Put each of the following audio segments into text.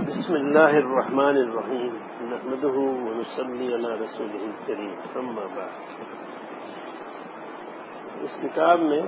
بسم اللہ الرحمن الرحیم نحمدہ ونصلی علی رسولہ الکریم اما بعد۔ اس کتاب میں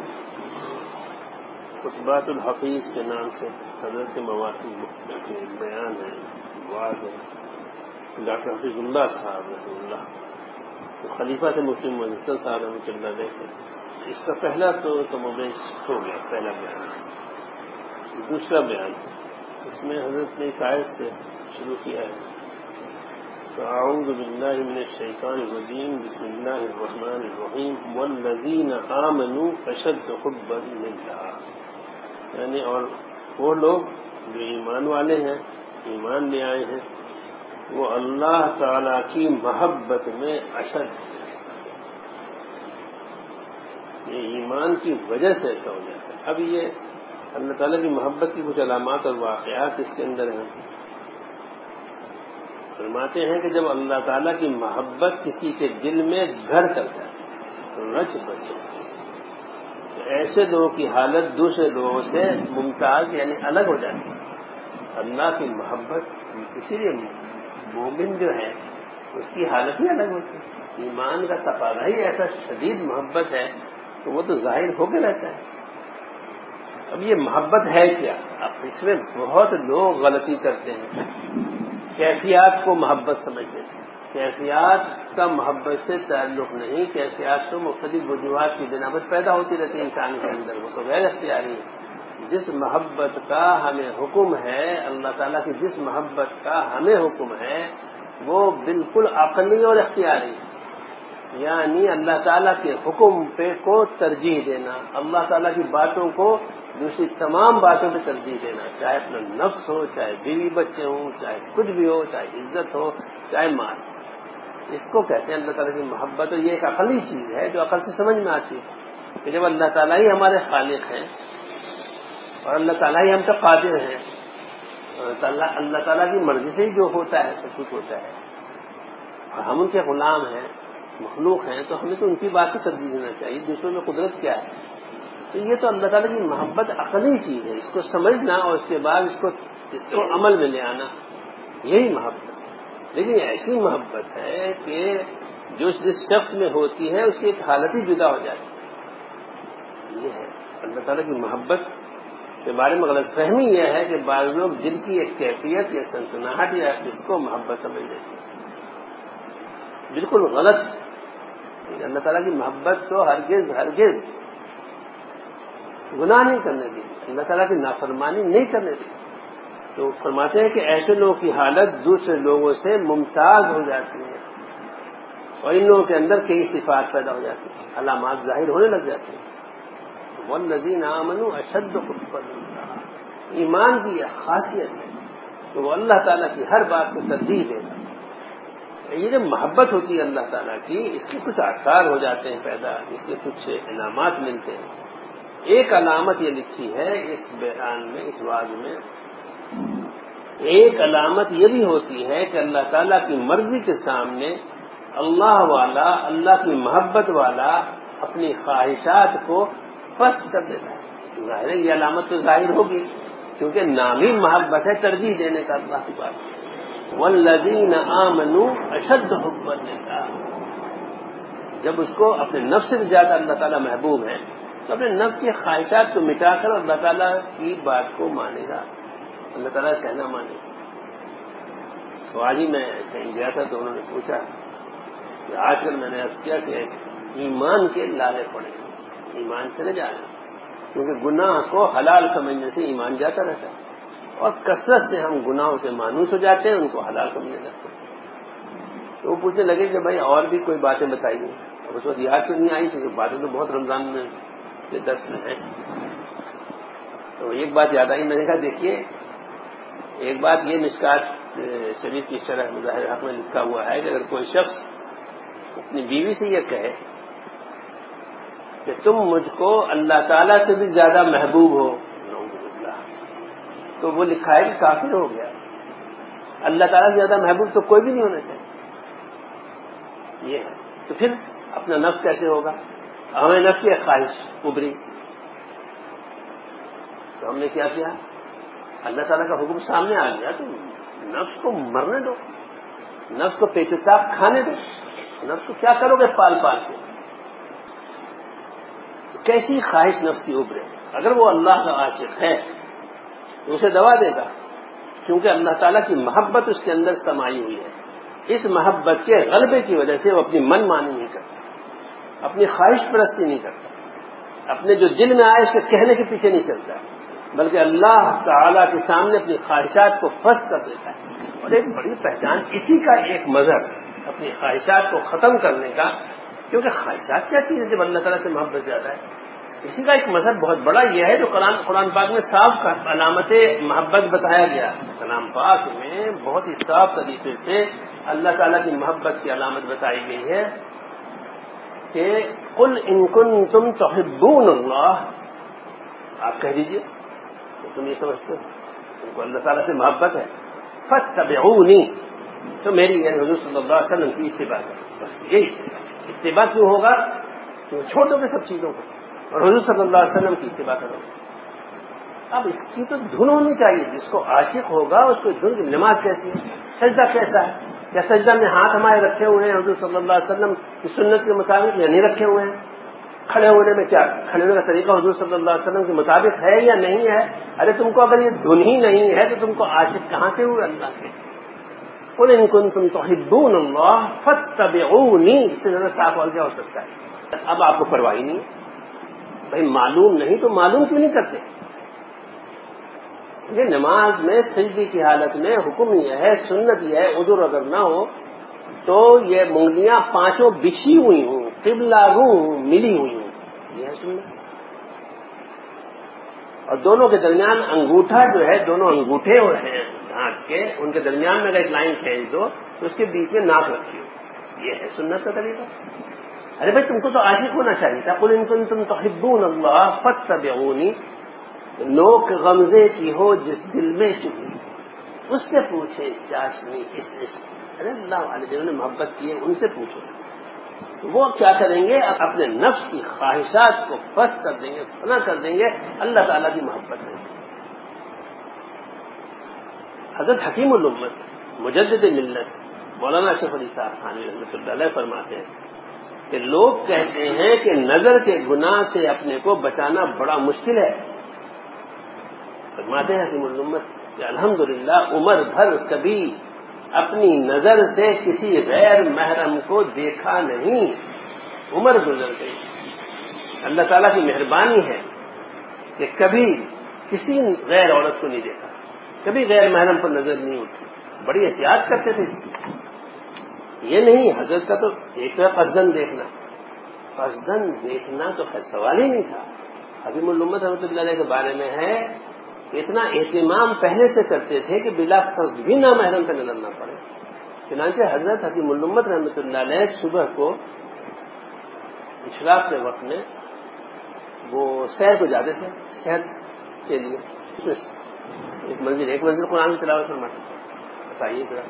خطبات الحفیظ کے نام سے حضرت مواقع کے بیان ہے، واضح ہے۔ ڈاکٹر حفیظ اللہ صاحب رحمہ اللہ خلیفہ سے مسلم مجسد صاحب رحمۃ اللہ علیہ، اس کا پہلا تو مبیش ہو گیا، پہلا بیان۔ دوسرا بیان اس میں حضرت نے اس آیت سے شروع کیا ہے، فاعوذ باللہ من الشیطان الرجیم، بسم اللہ الرحمن الرحیم، والذین آمنوا اشد حبا للہ، یعنی اور وہ لوگ جو ایمان والے ہیں، ایمان لے آئے ہیں، وہ اللہ تعالی کی محبت میں اشد، یہ ایمان کی وجہ سے ایسا ہو جاتا ہے۔ اب یہ اللہ تعالیٰ کی محبت کی کچھ علامات اور واقعات اس کے اندر ہیں۔ فرماتے ہیں کہ جب اللہ تعالیٰ کی محبت کسی کے دل میں گھر کر جائے، رچ بچ، تو ایسے لوگوں کی حالت دوسرے لوگوں سے ممتاز یعنی الگ ہو جاتی ہے۔ اللہ کی محبت، اسی لیے مومن جو ہے اس کی حالت ہی الگ ہوتی ہے۔ ایمان کا تقاضا ہی ایسا شدید محبت ہے تو وہ تو ظاہر ہو کے رہتا ہے۔ اب یہ محبت ہے کیا؟ اب اس میں بہت لوگ غلطی کرتے ہیں، کیفیات کو محبت سمجھتے ہیں۔ کیفیات کا محبت سے تعلق نہیں، کیفیات تو مختلف وجوہات کی بنا پر پیدا ہوتی رہتی ہے انسان کے اندر، وہ تو غیر اختیاری ہے۔ جس محبت کا ہمیں حکم ہے، اللہ تعالیٰ کی جس محبت کا ہمیں حکم ہے، وہ بالکل عقلی اور اختیاری ہے، یعنی اللہ تعالیٰ کے حکم پہ کو ترجیح دینا، اللہ تعالیٰ کی باتوں کو دوسری تمام باتوں پہ ترجیح دینا، چاہے اپنا نفس ہو، چاہے بیوی بچے ہوں، چاہے کچھ بھی ہو، چاہے عزت ہو، چاہے مال، اس کو کہتے ہیں اللہ تعالیٰ کی محبت۔ اور یہ ایک عقلی چیز ہے جو عقل سے سمجھ میں آتی ہے کہ جب اللہ تعالیٰ ہی ہمارے خالق ہیں اور اللہ تعالیٰ ہی ہم پہ قادر ہیں، اللہ تعالیٰ کی مرضی سے ہی جو ہوتا ہے سب کچھ ہوتا ہے، اور ہم ان کے غلام ہیں، مخلوق ہیں، تو ہمیں تو ان کی بات کو ترجیح دینا چاہیے۔ دوسروں میں قدرت کیا ہے؟ تو یہ تو اللہ تعالیٰ کی محبت عقلی چیز ہے، اس کو سمجھنا اور اس کے بعد اس کو عمل میں لے آنا، یہی محبت ہے۔ لیکن ایسی محبت ہے کہ جو جس شخص میں ہوتی ہے اس کی ایک حالت ہی جدا ہو جاتی ہے۔ یہ ہے اللہ تعالیٰ کی محبت کے بارے میں غلط فہمی یہ ہے کہ بعض لوگ دل کی ایک کیفیت یا سنسناہٹ یا اس کو محبت سمجھ لیتے ہیں، بالکل غلط ہے۔ اللہ تعالیٰ کی محبت تو ہرگز گناہ نہیں کرنے دی، اللہ تعالیٰ کی نافرمانی نہیں کرنے دی۔ تو فرماتے ہیں کہ ایسے لوگوں کی حالت دوسرے لوگوں سے ممتاز ہو جاتی ہے، اور ان لوگوں کے اندر کئی صفات پیدا ہو جاتی ہیں، علامات ظاہر ہونے لگ جاتی ہیں۔ والذین آمنوا اشد حبا للہ، ایمان کی یہ خاصیت ہے کہ وہ اللہ تعالیٰ کی ہر بات کو ترجیح دے گا۔ یہ جو محبت ہوتی ہے اللہ تعالیٰ کی، اس کے کچھ آثار ہو جاتے ہیں پیدا، اس کے کچھ انعامات ملتے ہیں۔ ایک علامت یہ لکھی ہے اس بیان میں، اس واعظ میں، ایک علامت یہ بھی ہوتی ہے کہ اللہ تعالیٰ کی مرضی کے سامنے اللہ والا، اللہ کی محبت والا اپنی خواہشات کو پست کر دیتا ہے۔ ظاہر ہے یہ علامت تو ظاہر ہوگی کیونکہ نام ہی محبت ہے، ترجیح دینے کا اللہ کی بات۔ والذین آمنوا اشد حبا للہ، جب اس کو اپنے نفس سے زیادہ اللہ تعالیٰ محبوب ہے تو اپنے نفس کی خواہشات کو مٹا کر اللہ تعالیٰ کی بات کو مانے گا، اللہ تعالیٰ کا کہنا مانے گا۔ تو آج ہی میں کہیں گیا تھا تو انہوں نے پوچھا کہ آج کل میں نے عرض کیا کہ ایمان کے لالے پڑے، ایمان سے نہ جانا، کیونکہ گناہ کو حلال سمجھنے سے ایمان جاتا رہتا ہے، اور کثرت سے ہم گناہوں سے مانوس ہو جاتے ہیں، ان کو حلال سمجھنے لگتے ہیں۔ تو وہ پوچھنے لگے کہ بھائی اور بھی کوئی باتیں بتائیے۔ اب اس وقت یاد تو نہیں آئی کیونکہ باتیں تو بہت رمضان میں دس میں ہیں۔ تو ایک بات یاد آئی، میں نے کہا دیکھیے، ایک بات یہ مشکات شریف کی شرح مظاہر حق میں لکھا ہوا ہے کہ اگر کوئی شخص اپنی بیوی سے یہ کہے کہ تم مجھ کو اللہ تعالیٰ سے بھی زیادہ محبوب ہو، تو وہ لکھا ہے کہ کافر ہو گیا۔ اللہ تعالیٰ سے زیادہ محبوب تو کوئی بھی نہیں ہونا چاہیے۔ یہ ہے تو پھر اپنا نفس کیسے ہوگا؟ ہمیں نفس کی ایک خواہش ابھری تو ہم نے کیا اللہ تعالیٰ کا حکم سامنے آ گیا تو نفس کو مرنے دو، نفس کو پیچتاپ کھانے دو، نفس کو کیا کرو گے پال پال کے؟ کیسی خواہش نفس کی ابھرے؟ اگر وہ اللہ کا عاشق ہے تو اسے دوا دے گا، کیونکہ اللہ تعالیٰ کی محبت اس کے اندر سمائی ہوئی ہے. اس محبت کے غلبے کی وجہ سے وہ اپنی من مانی نہیں کرتا، اپنی خواہش پرستی نہیں کرتا، اپنے جو دل میں آئے اس کے کہنے کے پیچھے نہیں چلتا، بلکہ اللہ تعالیٰ کے سامنے اپنی خواہشات کو پست کر دیتا ہے. اور ایک بڑی پہچان اسی کا ایک مظہر اپنی خواہشات کو ختم کرنے کا، کیونکہ خواہشات کیا چیز ہے جب اللہ تعالیٰ سے محبت زیادہ ہے. اسی کا ایک مذہب بہت بڑا یہ ہے جو قرآن پاک میں صاف علامت محبت بتایا گیا. کلام پاک میں بہت ہی صاف طریقے سے اللہ تعالیٰ کی محبت کی علامت بتائی گئی ہے کہ قل ان کنتم تحبون اللہ، آپ کہہ دیجئے تم یہ سمجھتے ہو تم کو اللہ تعالیٰ سے محبت ہے، فاتبعونی، تو میری یعنی حضور صلی اللہ علیہ وسلم کی اتباع کرو. بس یہی اتباع کیوں ہوگا؟ تو چھوڑ دو گے سب چیزوں کو اور حضور صلی اللہ علیہ وسلم کی اتباع کرو. اب اس کی تو دھن ہونی چاہیے، جس کو عاشق ہوگا اس کو دھن. نماز کیسی ہے، سجدہ کیسا ہے، یا سجدہ میں ہاتھ ہمارے رکھے ہوئے ہیں حضور صلی اللہ علیہ وسلم کی سنت کے مطابق یا نہیں رکھے ہوئے ہیں؟ کھڑے ہونے میں کیا کھڑے ہونے کا طریقہ حضور صلی اللہ علیہ وسلم کے مطابق ہے یا نہیں ہے؟ ارے تم کو اگر یہ دھن ہی نہیں ہے تو تم کو عاشق کہاں سے ہوئے اللہ کے؟ قل ان کنتم تحبون اللہ فاتبعونی، اس سے زیادہ صاف اور کیا ہو سکتا ہے؟ اب آپ کو پرواہ نہیں ہے بھائی، معلوم نہیں تو معلوم کیوں نہیں کرتے؟ یہ نماز میں سجدے کی حالت میں حکم یہ ہے، سنت یہ ہے، عذر اگر نہ ہو تو یہ منگلیاں پانچوں بچھی ہوئی ہوں، قبلہ رو ملی ہوئی ہوں، یہ ہے سنت. اور دونوں کے درمیان انگوٹھا جو ہے، دونوں انگوٹھے ہیں ہاتھ کے، ان کے درمیان میں اگر ایک لائن کھینچ دو تو اس کے بیچ میں ناک رکھی ہو، یہ ہے سنت کا طریقہ. ارے بھائی تم کو تو عاشق ہونا چاہیے تھا. قل ان کنتم تحبون اللہ فاتبعونی. نوک غمزے کی ہو جس دل میں چبھی، اس سے پوچھے چاشنی اس عشق. ارے اللہ والے جنہوں نے محبت کی ہے ان سے پوچھو. وہ کیا کریں گے؟ اپنے نفس کی خواہشات کو پست کر دیں گے، فنا کر دیں گے اللہ تعالیٰ کی محبت میں. حضرت حکیم الامت مجدد ملت مولانا اشرف علی صاحب تھانوی رحمۃ اللہ علیہ فرماتے ہیں کہ لوگ کہتے ہیں کہ نظر کے گناہ سے اپنے کو بچانا بڑا مشکل ہے. فرماتے ہیں حکیم الامت کہ الحمدللہ عمر بھر کبھی اپنی نظر سے کسی غیر محرم کو دیکھا نہیں. عمر گزر گئی، اللہ تعالیٰ کی مہربانی ہے کہ کبھی کسی غیر عورت کو نہیں دیکھا، کبھی غیر محرم پر نظر نہیں اٹھی. بڑی احتیاط کرتے تھے اس کی. یہ نہیں حضرت کا تو ایک طرح قصدن دیکھنا، قصدن دیکھنا تو خیر سوال ہی نہیں تھا. حکیم الامت رحمۃ اللہ علیہ کے بارے میں ہے اتنا اہتمام پہلے سے کرتے تھے کہ بلا قصد بھی نامحرم پہ نظر نہ پڑے. چنانچہ حضرت حکیم الامت رحمۃ اللہ علیہ صبح کو اشراق کے وقت میں وہ سیر کو جاتے تھے، صحت کے لیے. ایک منزل قرآن کی تلاوت فرماتے تھے. بتائیے ذرا،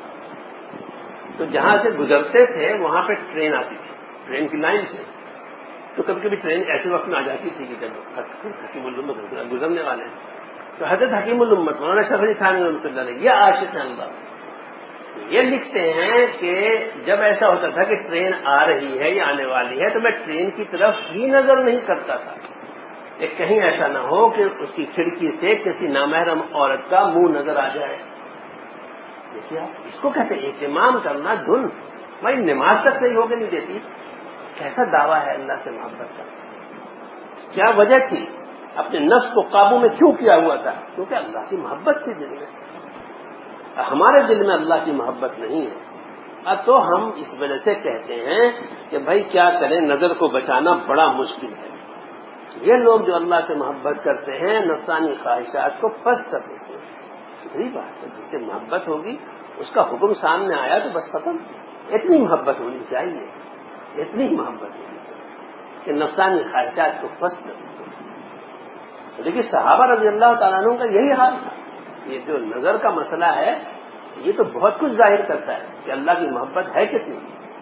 تو جہاں سے گزرتے تھے وہاں پہ ٹرین آتی تھی، ٹرین کی لائن تھی. تو کبھی کبھی ٹرین ایسے وقت میں آ جاتی تھی کہ جب حکیم الامت گزرنے والے ہیں تو حضرت حکیم الامت مولانا اشرف علی تھانوی رحمۃ اللہ علیہ یہ عاشق ہیں اللہ. یہ لکھتے ہیں کہ جب ایسا ہوتا تھا کہ ٹرین آ رہی ہے یا آنے والی ہے تو میں ٹرین کی طرف ہی نظر نہیں کرتا تھا کہ کہیں ایسا نہ ہو کہ اس کی کھڑکی سے کسی نامحرم عورت کا منہ نظر آ جائے. دیکھیے آپ اس کو کہتے ہیں اہتمام کرنا. دھن بھائی نماز تک صحیح ہو کے نہیں دیتی. کیسا دعویٰ ہے اللہ سے محبت کا؟ کیا وجہ تھی؟ اپنے نفس کو قابو میں کیوں کیا ہوا تھا؟ کیونکہ اللہ کی محبت سے دل میں. ہمارے دل میں اللہ کی محبت نہیں ہے. اب تو ہم اس وجہ سے کہتے ہیں کہ بھائی کیا کریں، نظر کو بچانا بڑا مشکل ہے. یہ لوگ جو اللہ سے محبت کرتے ہیں نفسانی خواہشات کو پست کر دیتے ہیں. صحیح بات ہے، جس سے محبت ہوگی اس کا حکم سامنے آیا تو بس ختم. اتنی محبت ہونی چاہیے، اتنی محبت ہونی چاہیے کہ نفسانی خواہشات کو پست کر سکے. دیکھیے صحابہ رضی اللہ تعالیٰ عنہ کا یہی حال تھا. یہ جو نظر کا مسئلہ ہے یہ تو بہت کچھ ظاہر کرتا ہے کہ اللہ کی محبت ہے کتنی.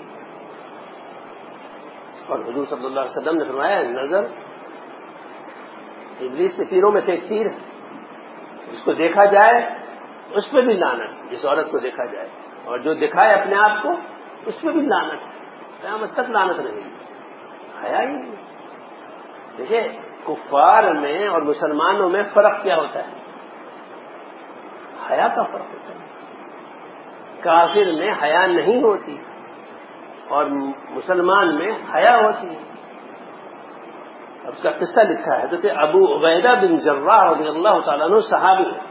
اور حضور صلی اللہ علیہ وسلم نے فرمایا نظر ابلیس کے تیروں میں سے ایک تیر ہے. جس کو دیکھا جائے اس پہ بھی لعنت، جس عورت کو دیکھا جائے، اور جو دکھائے اپنے آپ کو اس پہ بھی لعنت، قیامت تک لعنت رہے گی. حیا ہی نہیں. دیکھیے کفار میں اور مسلمانوں میں فرق کیا ہوتا ہے؟ حیا کا فرق ہوتا ہے. کافر میں حیا نہیں ہوتی اور مسلمان میں حیا ہوتی ہے. اب اس کا قصہ لکھا ہے حضرت ابو عبیدہ بن جراح رضی اللہ تعالیٰ عنہ صحابی ہیں.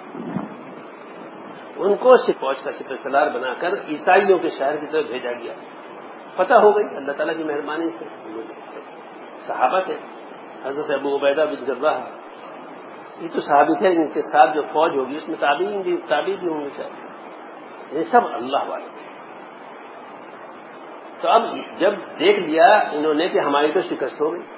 ان کو فوج کا سپہ سالار بنا کر عیسائیوں کے شہر کی طرف بھیجا گیا. فتح ہو گئی اللہ تعالیٰ کی مہربانی سے. صحابہ تھے. حضرت ابو عبیدہ بن جراح یہ تو صحابی تھے، ان کے ساتھ جو فوج ہوگی اس میں تابعین بھی ہوں گے شاید. یہ سب اللہ والے تھے. تو اب جب دیکھ لیا انہوں نے کہ ہماری تو شکست ہو گئی،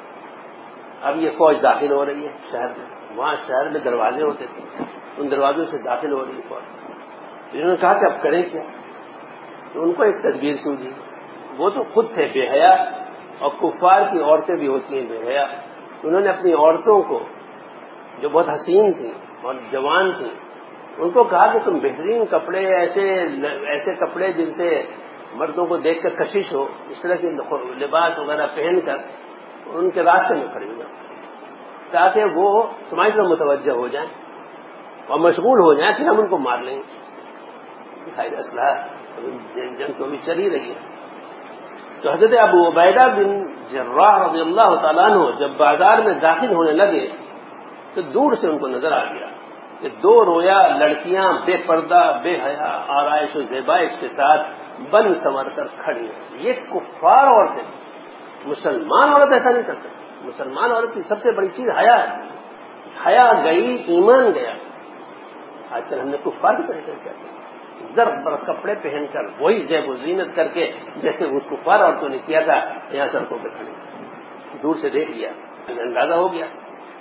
اب یہ فوج داخل ہو رہی ہے شہر میں. وہاں شہر میں دروازے ہوتے تھے، ان دروازوں سے داخل ہو رہی ہے فوج. انہوں نے کہا کہ اب کریں کیا؟ تو ان کو ایک تدبیر سوجی. وہ تو خود تھے بے حیا، اور کفار کی عورتیں بھی ہوتی ہیں بے حیا. انہوں نے اپنی عورتوں کو جو بہت حسین تھیں اور جوان تھیں ان کو کہا کہ تم بہترین کپڑے، ایسے کپڑے جن سے مردوں کو دیکھ کر کشش ہو، اس طرح کے لباس وغیرہ پہن کر ان کے راستے میں کھڑے ہو جاؤ تاکہ وہ تمہاری طرف متوجہ ہو جائیں اور مشغول ہو جائیں، پھر ہم ان کو مار لیں گے. سارے اسلحہ جنگ تو ابھی چل ہی رہی ہے. تو حضرت ابو عبیدہ بن جراح رضی اللہ تعالیٰ عنہ جب بازار میں داخل ہونے لگے تو دور سے ان کو نظر آ گیا کہ دو رویا لڑکیاں بے پردہ بے حیا آرائش و زیبائش کے ساتھ بن سنور کر کھڑی ہیں. یہ کفار عورتیں. مسلمان عورت ایسا نہیں کر سکتی. مسلمان عورت کی سب سے بڑی چیز حیا ہے. حیا گئی ایمان گیا. آج کل ہم نے کفار کی طریقے سے کہتے ہیں زرد برد کپڑے پہن کر وہی زیب و زینت کر کے جیسے وہ کفار عورتوں نے کیا تھا یہاں سڑکوں پہ کھڑے. دور سے دیکھ لیا اندازہ ہو گیا.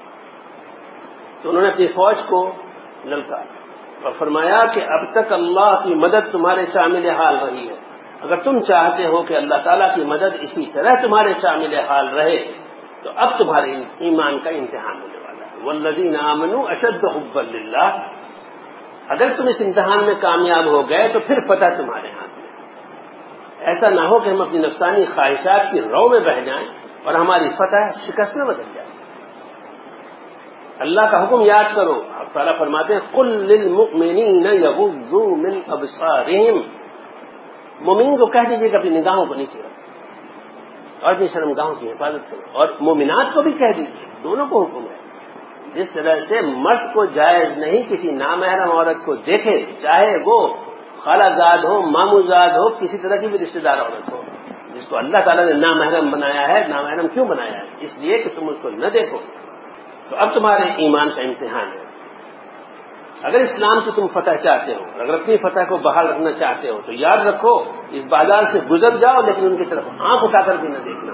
تو انہوں نے اپنی فوج کو للکارا اور فرمایا کہ اب تک اللہ کی مدد تمہارے شامل حال رہی ہے، اگر تم چاہتے ہو کہ اللہ تعالیٰ کی مدد اسی طرح تمہارے شامل حال رہے تو اب تمہارے ایمان کا امتحان ہونے والا ہے. والذین آمنوا اشد حبا للہ. اگر تم اس امتحان میں کامیاب ہو گئے تو پھر فتح تمہارے ہاتھ میں. ایسا نہ ہو کہ ہم اپنی نفسانی خواہشات کی رو میں بہہ جائیں اور ہماری فتح شکست میں بدل جائے. اللہ کا حکم یاد کرو. تعالیٰ فرماتے ہیں قل للمؤمنین یغضوا من ابصارہم. مومن کو کہہ دیجیے کہ اپنی نگاہوں کو نیچے رکھو اور اپنی شرمگاہوں کی حفاظت کرو. اور مومنات کو بھی کہہ دیجیے، دونوں کو حکم ہے. جس طرح سے مرد کو جائز نہیں کسی نامحرم عورت کو دیکھے، چاہے وہ خالہ زاد ہو، ماموں زاد ہو، کسی طرح کی بھی رشتہ دار عورت ہو، جس کو اللہ تعالیٰ نے نامحرم بنایا ہے. نامحرم کیوں بنایا ہے؟ اس لیے کہ تم اس کو نہ دیکھو. تو اب تمہارے ایمان کا امتحان ہے. اگر اسلام کی تم فتح چاہتے ہو، اگر اپنی فتح کو بحال رکھنا چاہتے ہو تو یاد رکھو اس بازار سے گزر جاؤ لیکن ان کی طرف آنکھ اٹھا کر بھی نہ دیکھنا.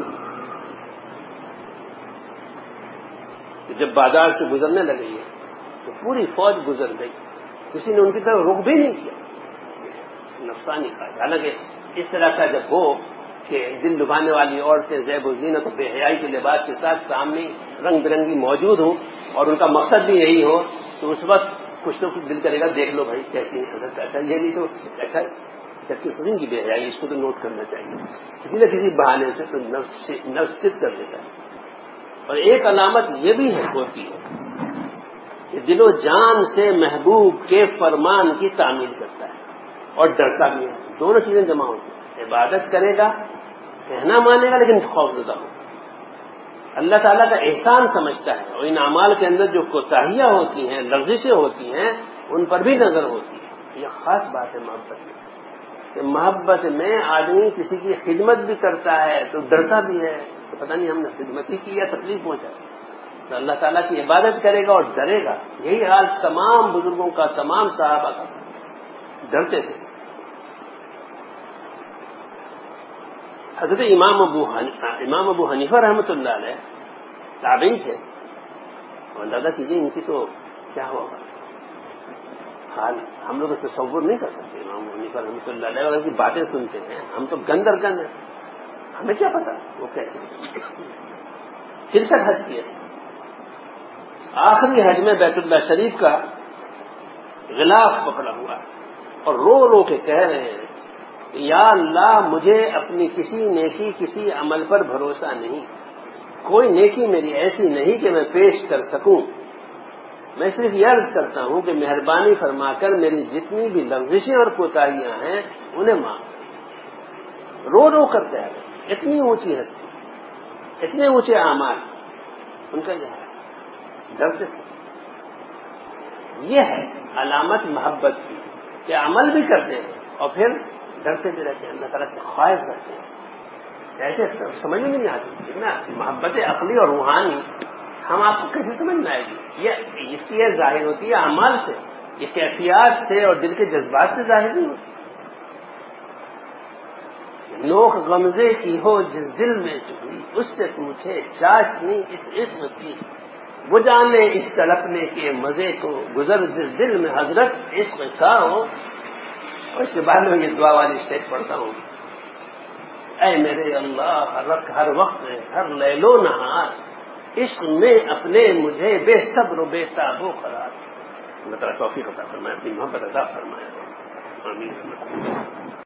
جب بازار سے گزرنے لگی ہے تو پوری فوج گزر گئی، کسی نے ان کی طرف رخ بھی نہیں کیا. نفسانی خواہش. حالانکہ اس طرح کا جب ہو کہ دل لبھانے والی عورتیں زیب و زینت و بے حیائی کے لباس کے ساتھ سامنے رنگ برنگی موجود ہوں اور ان کا مقصد بھی یہی ہو تو اس وقت کچھ تو کچھ دل کرے گا دیکھ لو بھائی کیسی حضرت. اچھا یہ نہیں تو اچھا جب کس قسم کی بے حیائی، اس کو تو نوٹ کرنا چاہیے. کسی نہ کسی بہانے سے تو نفس چت کر دیتا ہے. اور ایک علامت یہ بھی ہے ہوتی ہے کہ دل و جان سے محبوب کے فرمان کی تعمیل کرتا ہے اور ڈرتا بھی ہے. دونوں چیزیں جمع ہوتی ہیں. عبادت کرے گا، کہنا مانے گا لیکن خوف زدہ ہوگا. اللہ تعالیٰ کا احسان سمجھتا ہے اور ان اعمال کے اندر جو کوتاہیاں ہوتی ہیں، لغزشیں ہوتی ہیں، ان پر بھی نظر ہوتی ہے. یہ خاص بات ہے محبت میں کہ محبت میں آدمی کسی کی خدمت بھی کرتا ہے تو ڈرتا بھی ہے تو پتہ نہیں ہم نے خدمت ہی کی یا تکلیف پہنچا. تو اللہ تعالیٰ کی عبادت کرے گا اور ڈرے گا. یہی حال تمام بزرگوں کا، تمام صحابہ کا. ڈرتے تھے. حضرت امام ابو حنیفہ رحمۃ اللہ علیہ تابعی تھے اور اندازہ کیجیے ان کی تو کیا ہوگا حال. ہم لوگ تصور نہیں کر سکتے. امام ابو حنیفہ رحمۃ اللہ علیہ اور کی باتیں سنتے ہیں ہم تو گندر گند ہیں، ہمیں کیا پتا وہ کہتے ہیں. 63 حج کیے. آخری حج میں بیت اللہ شریف کا غلاف پکڑا ہوا ہے اور رو رو کے کہہ رہے ہیں کہ یا اللہ مجھے اپنی کسی نیکی کسی عمل پر بھروسہ نہیں، کوئی نیکی میری ایسی نہیں کہ میں پیش کر سکوں، میں صرف یہ عرض کرتا ہوں کہ مہربانی فرما کر میری جتنی بھی لغزشیں اور کوتاہیاں ہیں انہیں معاف۔ رو رو کر کہہ رہے ہیں، اتنی اونچی ہستی، اتنے اونچے اعمال، ان کا یہ ہے ڈرتے تھے۔ یہ ہے علامت محبت کی کہ عمل بھی کرتے ہیں اور پھر ڈرتے بھی رہتے ہیں، اللہ تعالیٰ سے خواہش رکھتے ہیں۔ ایسے سمجھ میں نہیں آتی نا محبت عقلی اور روحانی، ہم آپ کو کیسے سمجھ میں آئے گی؟ یہ اس کی ظاہر ہوتی ہے اعمال سے، یہ کیفیات سے اور دل کے جذبات سے ظاہر نہیں ہوتی۔ لوگ غمزے کی ہو جس دل میں چپی، اس سے پوچھے چاشنی اس عشق کی، وہ جانے اس تڑپنے کے مزے کو، گزر جس دل میں حضرت عشق کا ہو۔ اور اس کے بعد میں یہ دعا والی اسٹیج پڑھتا ہوں، اے میرے اللہ ہر وقت ہر لیل و نہار عشق میں اپنے مجھے بے صبر و بے تاب و قرار۔ اللہ تعالیٰ توفیق عطا فرمائے، اپنی محبت عطا فرمائے، آمین۔